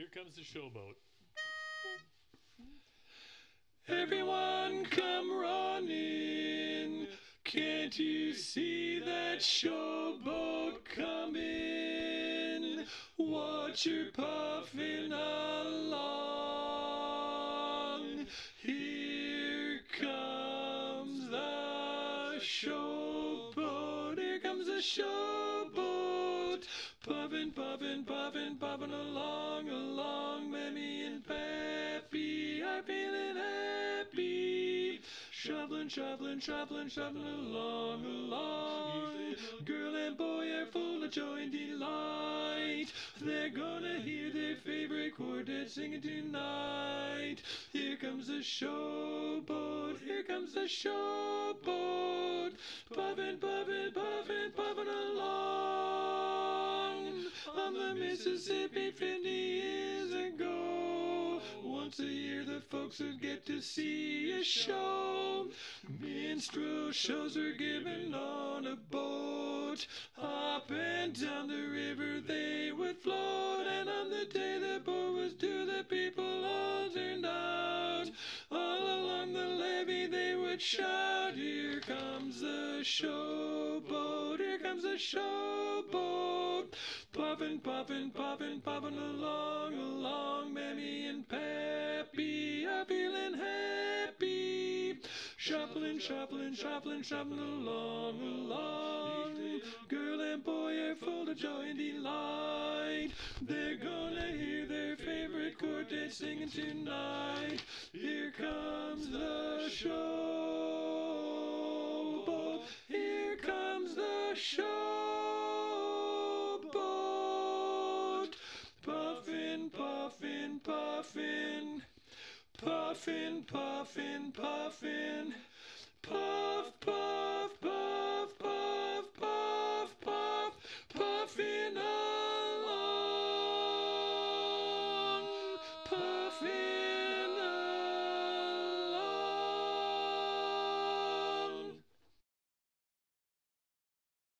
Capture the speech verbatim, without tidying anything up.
Here comes the showboat. Everyone come running. Can't you see that showboat coming? Watch her puffing along. Here comes the showboat. Here comes the showboat. Puffin', puffin', puffin', puffin' along, along. Mammy and Pappy are feeling happy. Shoveling, shoveling, shoveling, shoveling along, along. Girl and boy are full of joy and delight. They're gonna hear their favorite quartet singing tonight. Here comes the showboat, here comes the showboat. Puffin', puffin', puffin', puffin' along. On the Mississippi fifty years ago, once a year the folks would get to see a show. Minstrel shows were given on a boat. Up and down the river they would float. And on the day the boat was due, the people all turned out. All along the levee they would shout, here comes the showboat, here comes the showboat. Puffin', puffin', puffin', puffin' along, along. Mammy and Pappy are feeling happy. Shuffling, shuffling, shuffling, shuffling along, along. Girl and boy are full of joy and delight. They're gonna hear their favorite quartet singing tonight. Here comes the showboat. Here comes the showboat. Puffin', puffin', puffin'. Puffin', puffin', puffin'. Puff, puff.